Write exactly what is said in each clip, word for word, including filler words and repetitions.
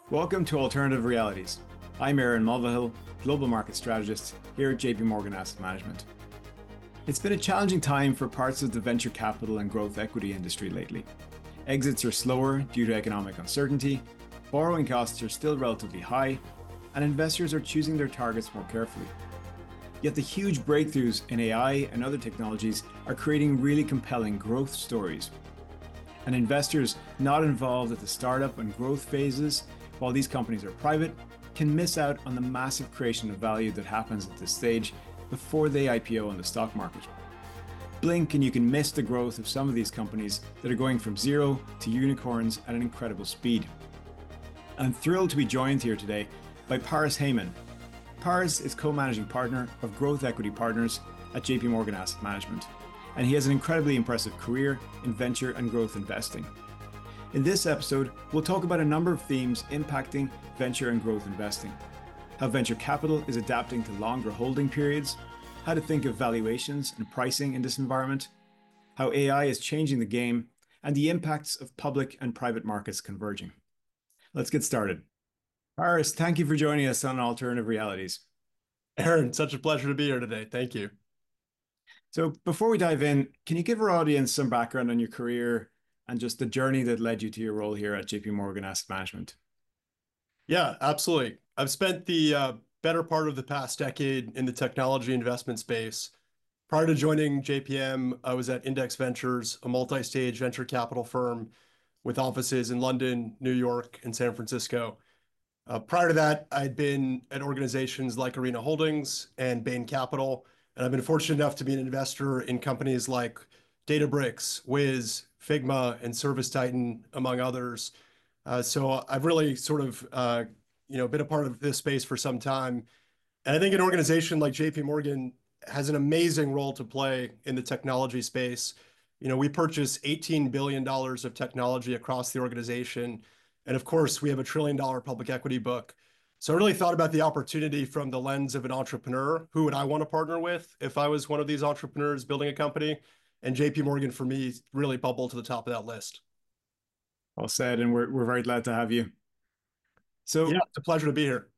Welcome to Alternative Realities. I'm Aaron Mulvihill, Global Market Strategist here at J P Morgan Asset Management. It's been a challenging time for parts of the venture capital and growth equity industry lately. Exits are slower due to economic uncertainty, borrowing costs are still relatively high, and investors are choosing their targets more carefully. Yet the huge breakthroughs in A I and other technologies are creating really compelling growth stories. And investors not involved at the startup and growth phases, while these companies are private, can miss out on the massive creation of value that happens at this stage before they I P O on the stock market. Blink and you can miss the growth of some of these companies that are going from zero to unicorns at an incredible speed. I'm thrilled to be joined here today by Paris Heyman. Paris is co-managing partner of Growth Equity Partners at J P Morgan Asset Management, and he has an incredibly impressive career in venture and growth investing. In this episode, we'll talk about a number of themes impacting venture and growth investing, how venture capital is adapting to longer holding periods, how to think of valuations and pricing in this environment, how A I is changing the game, and the impacts of public and private markets converging. Let's get started. Paris, thank you for joining us on Alternative Realities. Aaron, such a pleasure to be here today. Thank you. So before we dive in, can you give our audience some background on your career and just the journey that led you to your role here at J P Morgan Asset Management? Yeah, absolutely. I've spent the uh, better part of the past decade in the technology investment space. Prior to joining J P M, I was at Index Ventures, a multi-stage venture capital firm with offices in London, New York, and San Francisco. Uh, prior to that, I'd been at organizations like Arena Holdings and Bain Capital, and I've been fortunate enough to be an investor in companies like Databricks, Wiz, Figma, and ServiceTitan, among others. Uh, so I've really sort of, uh, you know, been a part of this space for some time. And I think an organization like J P Morgan has an amazing role to play in the technology space. You know, we purchase eighteen billion dollars of technology across the organization. And of course, we have a trillion dollar public equity book. So I really thought about the opportunity from the lens of an entrepreneur. Who would I want to partner with if I was one of these entrepreneurs building a company? And J P Morgan, for me, really bubbled to the top of that list. Well said, and we're, we're very glad to have you. Yeah, So it's a pleasure to be here.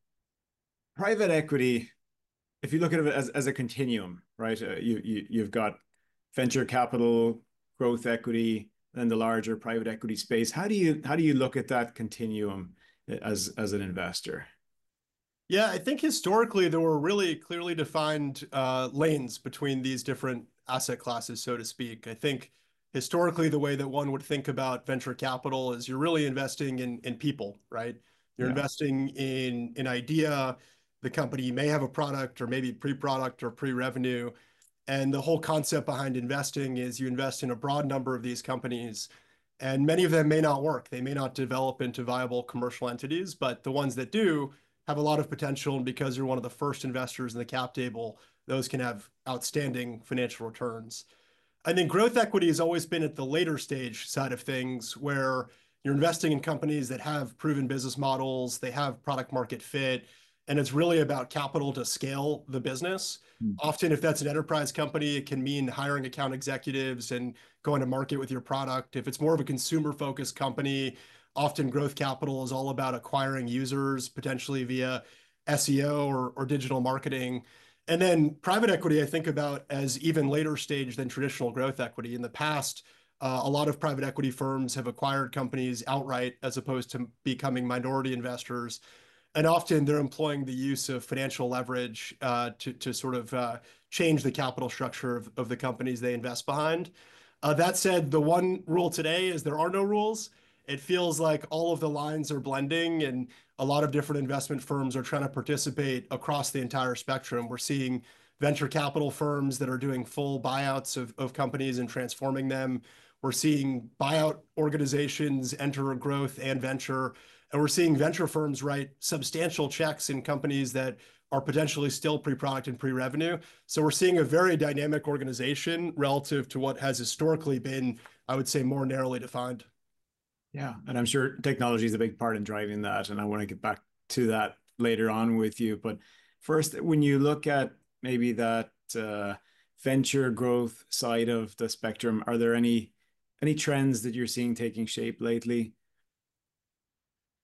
private equity, if you look at it as, as a continuum, right? Uh, you, you, you've got venture capital, growth equity, and the larger private equity space. How do you how do you look at that continuum as as an investor? Yeah, I think historically there were really clearly defined uh, lanes between these different asset classes, so to speak. I think historically the way that one would think about venture capital is you're really investing in in people, right? You're Yeah. investing in an idea. The company may have a product or maybe pre-product or pre-revenue. And the whole concept behind investing is you invest in a broad number of these companies, and many of them may not work. They may not develop into viable commercial entities, but the ones that do have a lot of potential. And because you're one of the first investors in the cap table, those can have outstanding financial returns. I think growth equity has always been at the later stage side of things where you're investing in companies that have proven business models, they have product market fit, and it's really about capital to scale the business. Mm. Often, if that's an enterprise company, it can mean hiring account executives and going to market with your product. If it's more of a consumer focused company, often growth capital is all about acquiring users, potentially via S E O or, or digital marketing. And then private equity, I think about as even later stage than traditional growth equity. In the past, uh, a lot of private equity firms have acquired companies outright as opposed to becoming minority investors. And often they're employing the use of financial leverage uh, to, to sort of uh, change the capital structure of, of the companies they invest behind. Uh, that said, the one rule today is there are no rules. It feels like all of the lines are blending and a lot of different investment firms are trying to participate across the entire spectrum. We're seeing venture capital firms that are doing full buyouts of, of companies and transforming them. We're seeing buyout organizations enter growth and venture. And we're seeing venture firms write substantial checks in companies that are potentially still pre-product and pre-revenue. So we're seeing a very dynamic organization relative to what has historically been, I would say, more narrowly defined. Yeah, and I'm sure technology is a big part in driving that, and I want to get back to that later on with you. But first, when you look at maybe that uh, venture growth side of the spectrum, are there any any trends that you're seeing taking shape lately?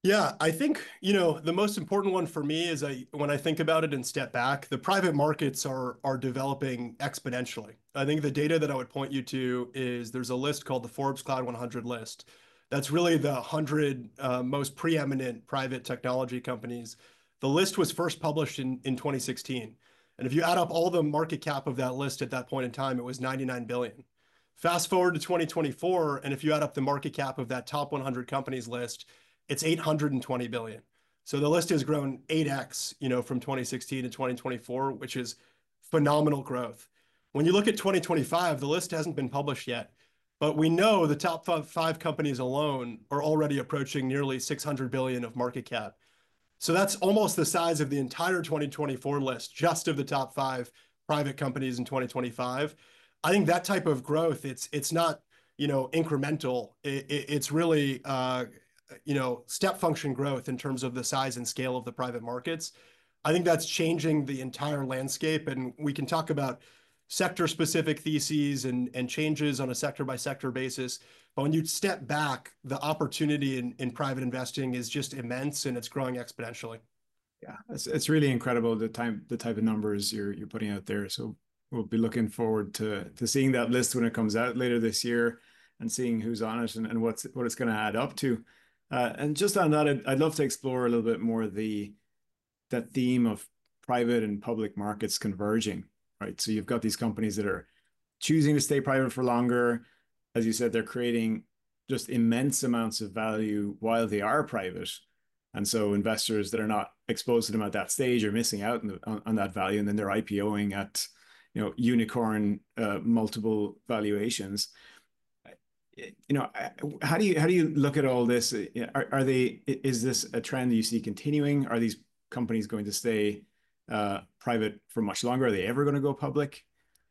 Yeah, I think, you know, the most important one for me is I when I think about it and step back, the private markets are are developing exponentially. I think the data that I would point you to is there's a list called the Forbes Cloud one hundred list. That's really the one hundred uh, most preeminent private technology companies. The list was first published in, in twenty sixteen. And if you add up all the market cap of that list at that point in time, it was ninety-nine billion. Fast forward to twenty twenty-four, and if you add up the market cap of that top one hundred companies list, it's eight hundred twenty billion. So the list has grown eight X, you know, from twenty sixteen to twenty twenty-four, which is phenomenal growth. When you look at twenty twenty-five, the list hasn't been published yet, but we know the top five, five companies alone are already approaching nearly six hundred billion of market cap. So that's almost the size of the entire twenty twenty-four list, just of the top five private companies in twenty twenty-five. I think that type of growth, it's it's not, you know, incremental. It, it, it's really uh, you know, step function growth in terms of the size and scale of the private markets. I think that's changing the entire landscape, and we can talk about sector-specific theses and, and changes on a sector-by-sector basis. But when you step back, the opportunity in, in private investing is just immense, and it's growing exponentially. Yeah, it's it's really incredible the time the type of numbers you're you're putting out there. So we'll be looking forward to to seeing that list when it comes out later this year and seeing who's on it and, and what's what it's going to add up to. Uh, and just on that, I'd, I'd love to explore a little bit more the that theme of private and public markets converging, right? So you've got these companies that are choosing to stay private for longer. As you said, they're creating just immense amounts of value while they are private. And so investors that are not exposed to them at that stage are missing out on, the, on, on that value. And then they're IPOing at, you know, unicorn uh, multiple valuations. You know, how do you how do you look at all this? Are, are they is this a trend that you see continuing? Are these companies going to stay uh, private for much longer? Are they ever going to go public?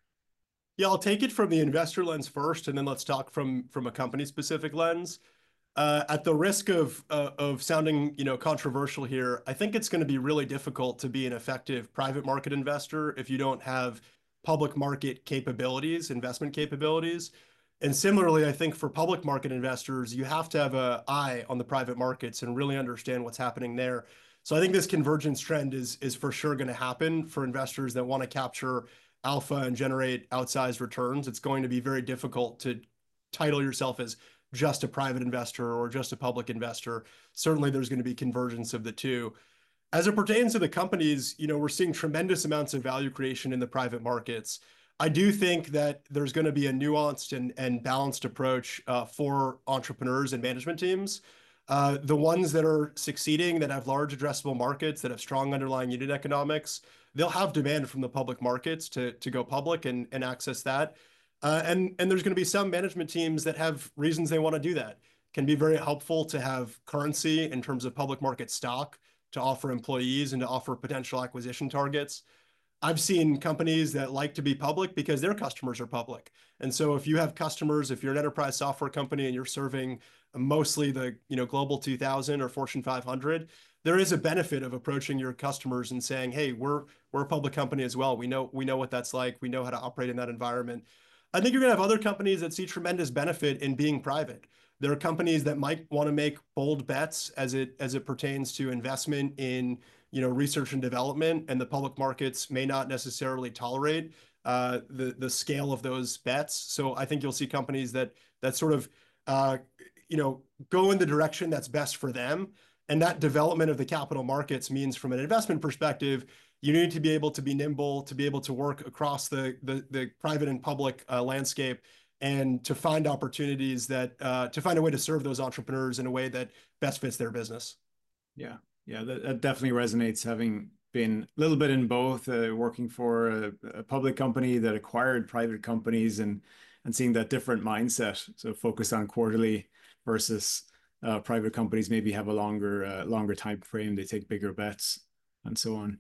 Yeah, I'll take it from the investor lens first, and then let's talk from from a company specific lens. Uh, at the risk of uh, of sounding, you know, controversial here, I think it's going to be really difficult to be an effective private market investor if you don't have public market capabilities, investment capabilities. And similarly, I think for public market investors, you have to have an eye on the private markets and really understand what's happening there. So I think this convergence trend is is for sure going to happen for investors that want to capture alpha and generate outsized returns. It's going to be very difficult to title yourself as just a private investor or just a public investor. Certainly, there's going to be convergence of the two. As it pertains to the companies, you know, we're seeing tremendous amounts of value creation in the private markets. I do think that there's going to be a nuanced and, and balanced approach uh, for entrepreneurs and management teams. Uh, the ones that are succeeding, that have large addressable markets, that have strong underlying unit economics, they'll have demand from the public markets to, to go public and, and access that. Uh, and, and there's going to be some management teams that have reasons they want to do that. It can be very helpful to have currency in terms of public market stock to offer employees and to offer potential acquisition targets. I've seen companies that like to be public because their customers are public. And so if you have customers, if you're an enterprise software company and you're serving mostly the, you know, Global two thousand or Fortune five hundred, there is a benefit of approaching your customers and saying, hey, we're we're a public company as well. We know we know what that's like. We know how to operate in that environment. I think you're going to have other companies that see tremendous benefit in being private. There are companies that might want to make bold bets as it as it pertains to investment in, you know, research and development, and the public markets may not necessarily tolerate uh, the the scale of those bets. So I think you'll see companies that that sort of uh, you know, go in the direction that's best for them. And that development of the capital markets means, from an investment perspective, you need to be able to be nimble, to be able to work across the the, the private and public uh, landscape, and to find opportunities that uh, to find a way to serve those entrepreneurs in a way that best fits their business. Yeah, yeah, that, that definitely resonates. Having been a little bit in both, uh, working for a, a public company that acquired private companies, and and seeing that different mindset. So focus on quarterly versus uh, private companies maybe have a longer uh, longer time frame. They take bigger bets and so on.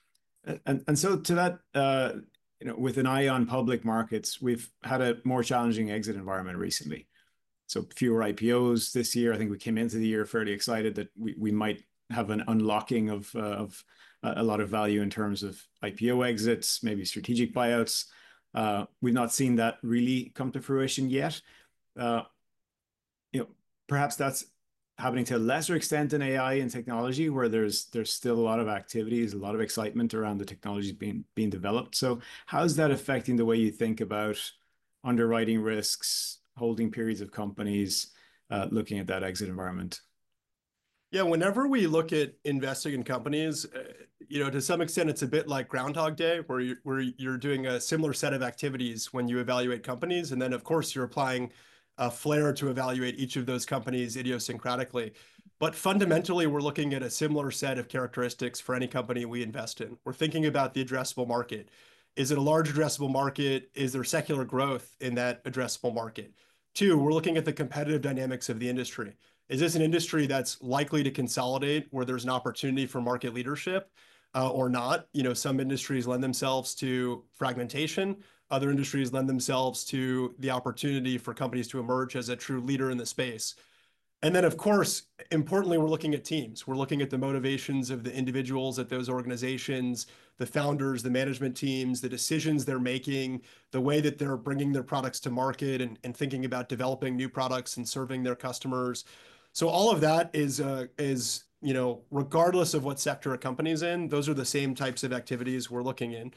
And and so to that, uh, you know, with an eye on public markets, we've had a more challenging exit environment recently. So fewer I P Os this year. I think we came into the year fairly excited that we, we might have an unlocking of, uh, of a lot of value in terms of I P O exits, maybe strategic buyouts. Uh, we've not seen that really come to fruition yet. Uh, you know, perhaps that's happening to a lesser extent in A I and technology, where there's there's still a lot of activities, a lot of excitement around the technologies being being developed. So how's that affecting the way you think about underwriting risks, holding periods of companies, uh, looking at that exit environment? Yeah, whenever we look at investing in companies, uh, you know, to some extent, it's a bit like Groundhog Day, where you're, where you're doing a similar set of activities when you evaluate companies. And then, of course, you're applying a flair to evaluate each of those companies idiosyncratically. But fundamentally, we're looking at a similar set of characteristics for any company we invest in. We're thinking about the addressable market. Is it a large addressable market? Is there secular growth in that addressable market? Two, we're looking at the competitive dynamics of the industry. Is this an industry that's likely to consolidate where there's an opportunity for market leadership uh, or not? You know, some industries lend themselves to fragmentation. Other industries lend themselves to the opportunity for companies to emerge as a true leader in the space. And then, of course, importantly, we're looking at teams. We're looking at the motivations of the individuals at those organizations, the founders, the management teams, the decisions they're making, the way that they're bringing their products to market and, and thinking about developing new products and serving their customers. So all of that is, uh, is, you know, regardless of what sector a company's in, those are the same types of activities we're looking in,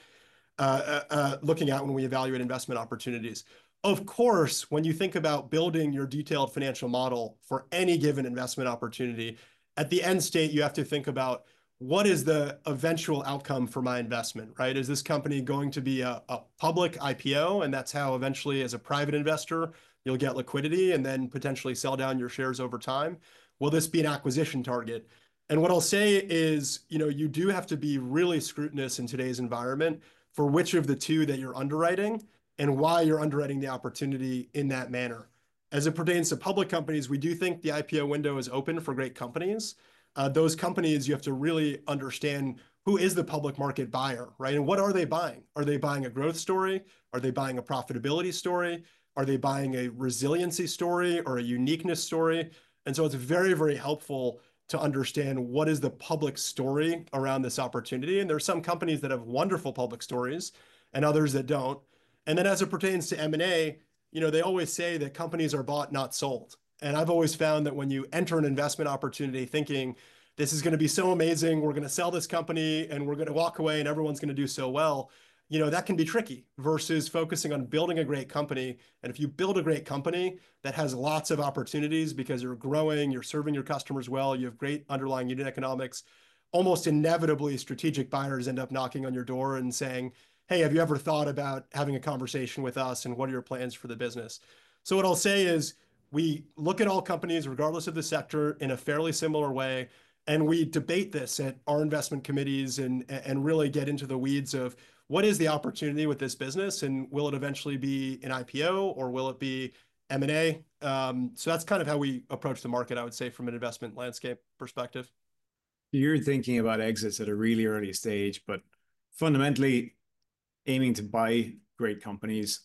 uh, uh, uh, looking at when we evaluate investment opportunities. Of course, when you think about building your detailed financial model for any given investment opportunity, at the end state, you have to think about what is the eventual outcome for my investment, right? Is this company going to be a, a public I P O? And that's how eventually, as a private investor, you'll get liquidity and then potentially sell down your shares over time. Will this be an acquisition target? And what I'll say is, you know, you do have to be really scrutinous in today's environment for which of the two that you're underwriting and why you're underwriting the opportunity in that manner. As it pertains to public companies, we do think the I P O window is open for great companies. Uh, those companies, you have to really understand who is the public market buyer, right? And what are they buying? Are they buying a growth story? Are they buying a profitability story? Are they buying a resiliency story or a uniqueness story? And so it's very, very helpful to understand what is the public story around this opportunity. And there's some companies that have wonderful public stories and others that don't. And then as it pertains to M and A, you know, they always say that companies are bought, not sold. And I've always found that when you enter an investment opportunity thinking this is going to be so amazing, we're going to sell this company and we're going to walk away and everyone's going to do so well, you know, that can be tricky versus focusing on building a great company. And if you build a great company that has lots of opportunities because you're growing, you're serving your customers well, you have great underlying unit economics, almost inevitably strategic buyers end up knocking on your door and saying, hey, have you ever thought about having a conversation with us and what are your plans for the business? So what I'll say is we look at all companies, regardless of the sector, in a fairly similar way. And we debate this at our investment committees and, and really get into the weeds of what is the opportunity with this business and will it eventually be an I P O or will it be M and A? Um, so that's kind of how we approach the market, I would say, from an investment landscape perspective. You're thinking about exits at a really early stage, but fundamentally aiming to buy great companies.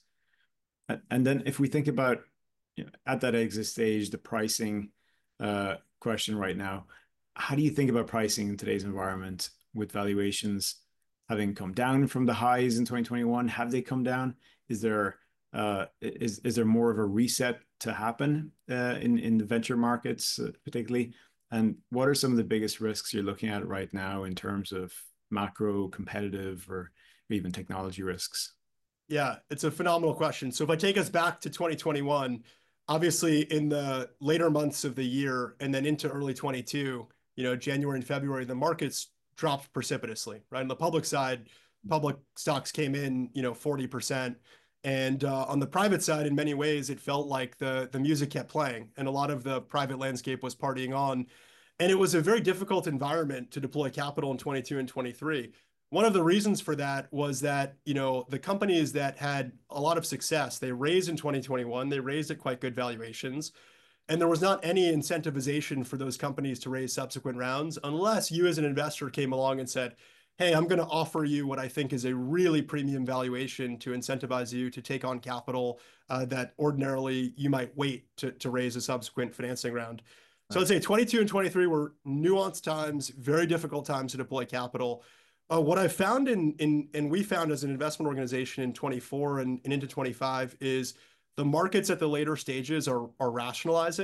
And then if we think about, you know, at that exit stage, the pricing uh, question right now, how do you think about pricing in today's environment with valuations having come down from the highs in twenty twenty-one? Have they come down? Is there uh, is is there more of a reset to happen uh, in in the venture markets, uh, particularly? And what are some of the biggest risks you're looking at right now in terms of macro, competitive, or even technology risks? Yeah, it's a phenomenal question. So if I take us back to twenty twenty-one, obviously in the later months of the year and then into early twenty-two, you know, January and February, the markets dropped precipitously, right? On the public side, public stocks came in, you know, forty percent. And uh, on the private side, in many ways, it felt like the, the music kept playing and a lot of the private landscape was partying on. And it was a very difficult environment to deploy capital in twenty-two and twenty-three. One of the reasons for that was that, you know, the companies that had a lot of success, they raised in twenty twenty-one, they raised at quite good valuations. And there was not any incentivization for those companies to raise subsequent rounds unless you as an investor came along and said, hey, I'm going to offer you what I think is a really premium valuation to incentivize you to take on capital uh, that ordinarily you might wait to, to raise a subsequent financing round. So I'd say twenty-two and twenty-three were nuanced times, very difficult times to deploy capital. Uh, what I found in, in, and we found as an investment organization in twenty-four and, and into twenty-five is the markets at the later stages are, are rationalizing.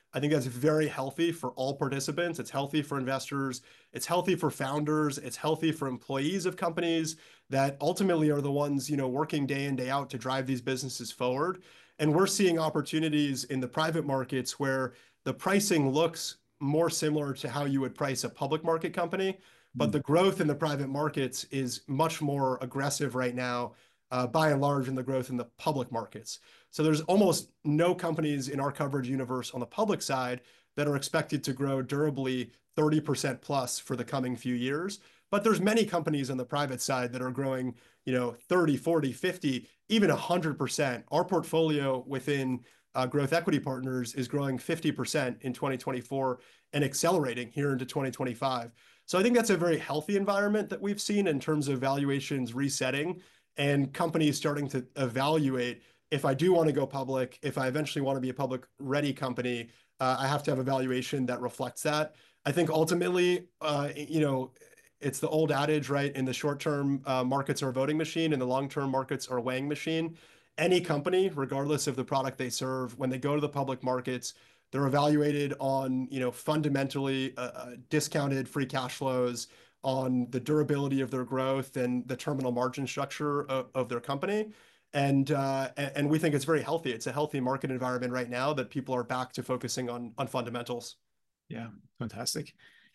I think that's very healthy for all participants. It's healthy for investors. It's healthy for founders. It's healthy for employees of companies that ultimately are the ones, you know, working day in, day out to drive these businesses forward. And we're seeing opportunities in the private markets where the pricing looks more similar to how you would price a public market company, but the growth in the private markets is much more aggressive right now, uh, by and large, in the growth in the public markets. So there's almost no companies in our coverage universe on the public side that are expected to grow durably thirty percent plus for the coming few years. But there's many companies on the private side that are growing, you know, thirty, forty, fifty, even one hundred percent. Our portfolio within uh, Growth Equity Partners is growing fifty percent in twenty twenty-four and accelerating here into twenty twenty-five. So I think that's a very healthy environment that we've seen in terms of valuations resetting and companies starting to evaluate, if I do want to go public, if I eventually want to be a public ready company, uh, I have to have a valuation that reflects that. I think ultimately, uh, you know, it's the old adage, right? In the short term, uh, markets are a voting machine, and the long term markets are a weighing machine. Any company, regardless of the product they serve, when they go to the public markets, they're evaluated on, you know, fundamentally uh, uh, discounted free cash flows, on the durability of their growth and the terminal margin structure of, of their company. And uh, and we think it's very healthy. It's a healthy market environment right now that people are back to focusing on on fundamentals. Yeah, fantastic.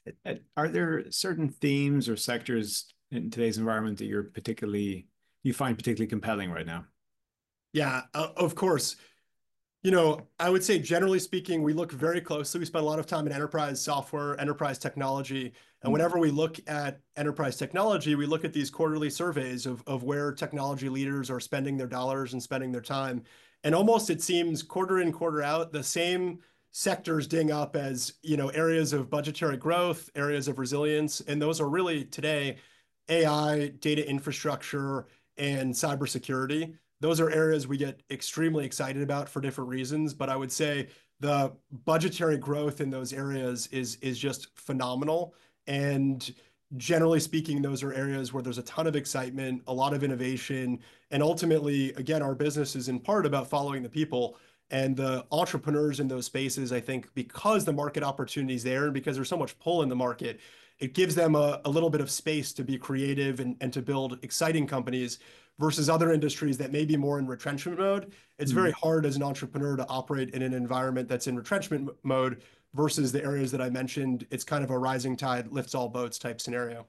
Are there certain themes or sectors in today's environment that you're particularly you find particularly compelling right now? Yeah, uh, of course. You know, I would say generally speaking, we look very closely. We spend a lot of time in enterprise software, enterprise technology. And whenever we look at enterprise technology, we look at these quarterly surveys of, of where technology leaders are spending their dollars and spending their time. And almost it seems quarter in, quarter out, the same sectors ding up as, you know, areas of budgetary growth, areas of resilience. And those are really today A I, data infrastructure, and cybersecurity. Those are areas we get extremely excited about for different reasons, but I would say the budgetary growth in those areas is is just phenomenal. And generally speaking, those are areas where there's a ton of excitement, a lot of innovation, and ultimately, again, our business is in part about following the people and the entrepreneurs in those spaces. I think because the market opportunity is there and because there's so much pull in the market, it gives them a, a little bit of space to be creative and, and to build exciting companies versus other industries that may be more in retrenchment mode. It's mm-hmm. very hard as an entrepreneur to operate in an environment that's in retrenchment mode versus the areas that I mentioned. It's kind of a rising tide lifts all boats type scenario.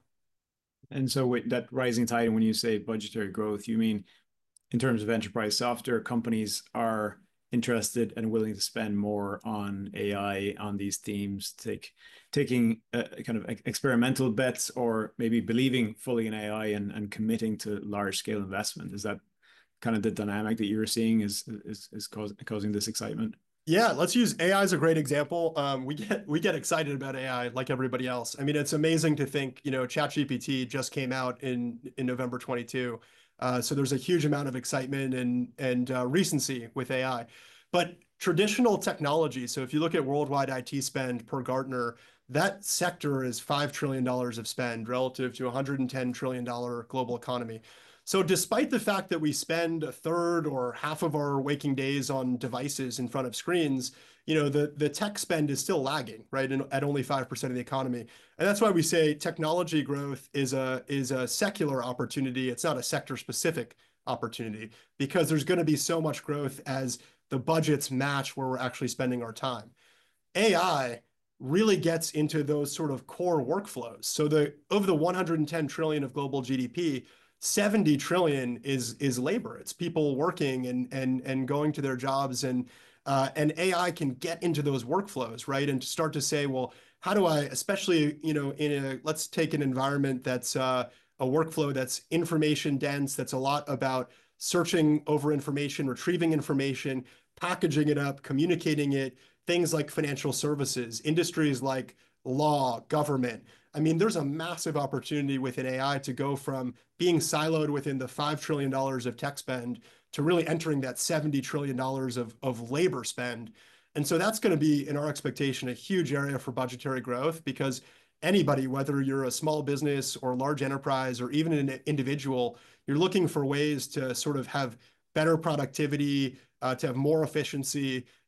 And so with that rising tide, when you say budgetary growth, you mean in terms of enterprise software, companies are interested and willing to spend more on A I, on these themes, take, taking uh, kind of experimental bets, or maybe believing fully in A I and, and committing to large scale investment. Is that kind of the dynamic that you're seeing is, is, is cause, causing this excitement? Yeah, let's use A I as a great example. Um, we get we get excited about A I like everybody else. I mean, it's amazing to think, you know, ChatGPT just came out in in November twenty-two. Uh, so there's a huge amount of excitement and and uh, recency with A I. But traditional technology, so if you look at worldwide I T spend per Gartner, that sector is five trillion dollars of spend relative to a one hundred ten trillion dollars global economy. So despite the fact that we spend a third or half of our waking days on devices in front of screens, you know, the, the tech spend is still lagging, right, and at only five percent of the economy. And that's why we say technology growth is a, is a secular opportunity. It's not a sector-specific opportunity, because there's going to be so much growth as the budgets match where we're actually spending our time. A I really gets into those sort of core workflows. So the of the one hundred ten trillion of global G D P, seventy trillion is is labor. It's people working and and and going to their jobs, and uh, and A I can get into those workflows, right? And to start to say, well, how do I, especially, you know, in a, let's take an environment that's uh, a workflow that's information dense, that's a lot about searching over information, retrieving information, packaging it up, communicating it, things like financial services, industries like law, government. I mean, there's a massive opportunity within A I to go from being siloed within the five trillion dollars of tech spend to really entering that seventy trillion dollars of, of labor spend. And so that's going to be, in our expectation, a huge area for budgetary growth, because anybody, whether you're a small business or large enterprise or even an individual, you're looking for ways to sort of have better productivity, uh, to have more efficiency.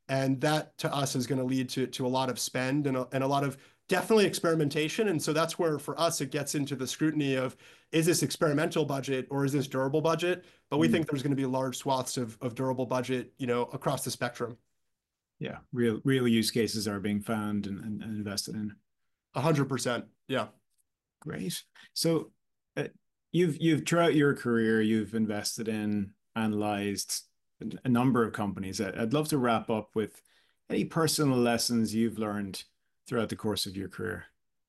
And that to us is going to lead to, to a lot of spend and a, and a lot of definitely experimentation. And so that's where for us, it gets into the scrutiny of, is this experimental budget or is this durable budget? But we Mm. think there's going to be large swaths of, of durable budget, you know, across the spectrum. Yeah, real real use cases are being found and, and, and invested in. A hundred percent. Yeah. Great. So uh, you've you've throughout your career, you've invested in, analyzed a number of companies. I'd love to wrap up with any personal lessons you've learned throughout the course of your career.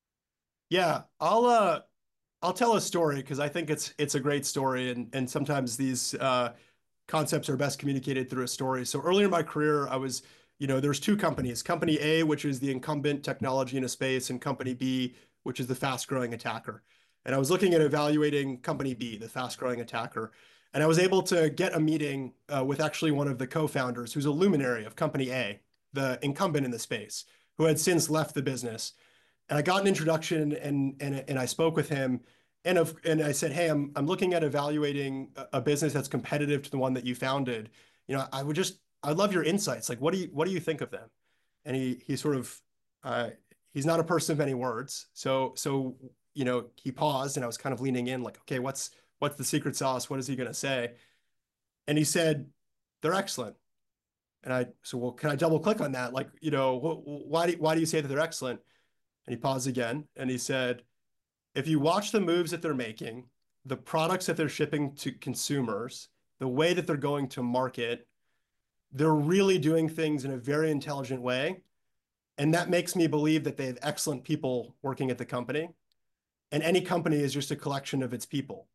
Yeah, I'll uh I'll tell a story because I think it's it's a great story, and and sometimes these uh concepts are best communicated through a story. So earlier in my career, I was, you know, there's two companies, company A, which is the incumbent technology in a space, and company B, which is the fast growing attacker. And I was looking at evaluating company B, the fast growing attacker. And I was able to get a meeting uh, with actually one of the co-founders who's a luminary of company A, the incumbent in the space, who had since left the business. And I got an introduction and, and, and I spoke with him. And, of, and I said, hey, I'm, I'm looking at evaluating a, a business that's competitive to the one that you founded. You know, I would just, I'd love your insights. Like, what do you, what do you think of them? And he, he sort of, uh, he's not a person of many words. So, so, you know, he paused and I was kind of leaning in like, okay, what's, what's the secret sauce? What is he going to say? And he said, they're excellent. And I said, well, can I double click on that? Like, you know, wh why do, why do you say that they're excellent? And he paused again and he said, if you watch the moves that they're making, the products that they're shipping to consumers, the way that they're going to market, they're really doing things in a very intelligent way. And that makes me believe that they have excellent people working at the company. And any company is just a collection of its people.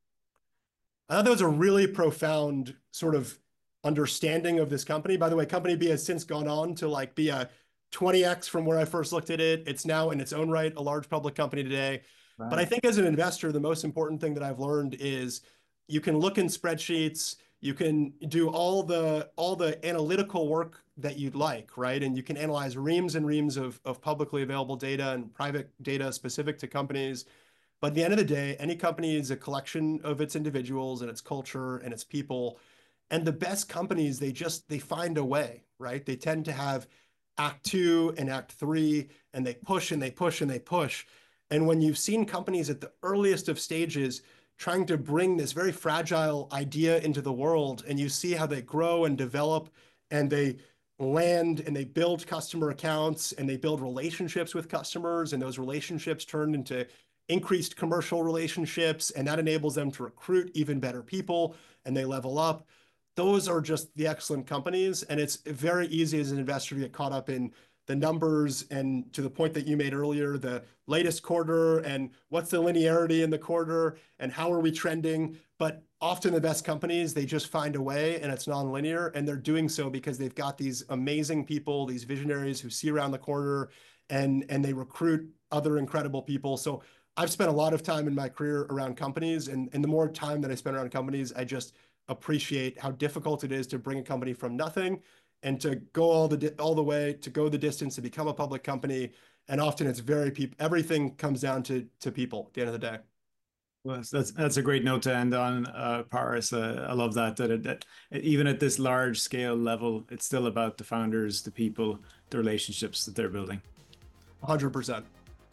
I thought that was a really profound sort of understanding of this company. By the way, company B has since gone on to like be a twenty X from where I first looked at it. It's now in its own right, a large public company today. Right. But I think as an investor, the most important thing that I've learned is you can look in spreadsheets, you can do all the all the analytical work that you'd like, right? And you can analyze reams and reams of, of publicly available data and private data specific to companies. But at the end of the day, any company is a collection of its individuals and its culture and its people. And the best companies, they just, they find a way, right? They tend to have act two and act three, and they push and they push and they push. And when you've seen companies at the earliest of stages trying to bring this very fragile idea into the world, and you see how they grow and develop and they land and they build customer accounts and they build relationships with customers, and those relationships turn into increased commercial relationships, and that enables them to recruit even better people and they level up. Those are just the excellent companies. And it's very easy as an investor to get caught up in the numbers and to the point that you made earlier, the latest quarter and what's the linearity in the quarter and how are we trending. But often the best companies, they just find a way and it's non-linear, and they're doing so because they've got these amazing people, these visionaries who see around the corner, and, and they recruit other incredible people. So I've spent a lot of time in my career around companies, and, and the more time that I spend around companies, I just appreciate how difficult it is to bring a company from nothing and to go all the all the way, to go the distance to become a public company. And often it's very people, everything comes down to, to people at the end of the day. Well, that's that's a great note to end on, uh, Paris. Uh, I love that, that, it, that even at this large scale level, it's still about the founders, the people, the relationships that they're building. one hundred percent.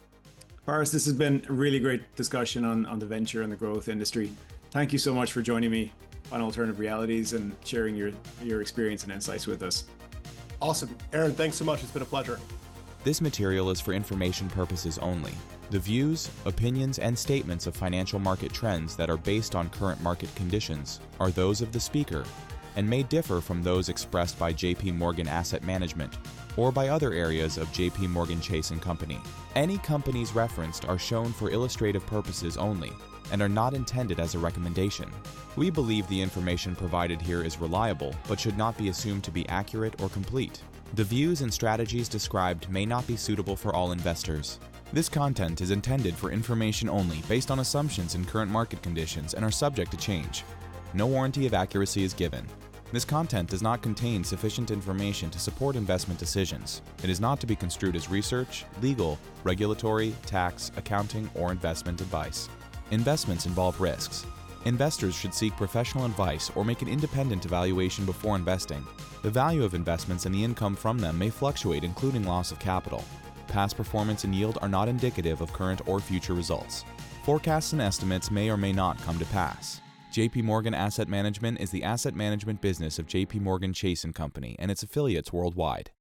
Paris, this has been a really great discussion on, on the venture and the growth industry. Thank you so much for joining me on Alternative Realities and sharing your, your experience and insights with us. Awesome. Aaron, thanks so much. It's been a pleasure. This material is for information purposes only. The views, opinions, and statements of financial market trends that are based on current market conditions are those of the speaker and may differ from those expressed by J P Morgan Asset Management or by other areas of J P Morgan Chase and Company. Any companies referenced are shown for illustrative purposes only and are not intended as a recommendation. We believe the information provided here is reliable, but should not be assumed to be accurate or complete. The views and strategies described may not be suitable for all investors. This content is intended for information only based on assumptions in current market conditions and are subject to change. No warranty of accuracy is given. This content does not contain sufficient information to support investment decisions. It is not to be construed as research, legal, regulatory, tax, accounting, or investment advice. Investments involve risks. Investors should seek professional advice or make an independent evaluation before investing. The value of investments and the income from them may fluctuate, including loss of capital. Past performance and yield are not indicative of current or future results. Forecasts and estimates may or may not come to pass. J P Morgan Asset Management is the asset management business of J P Morgan Chase and Company and its affiliates worldwide.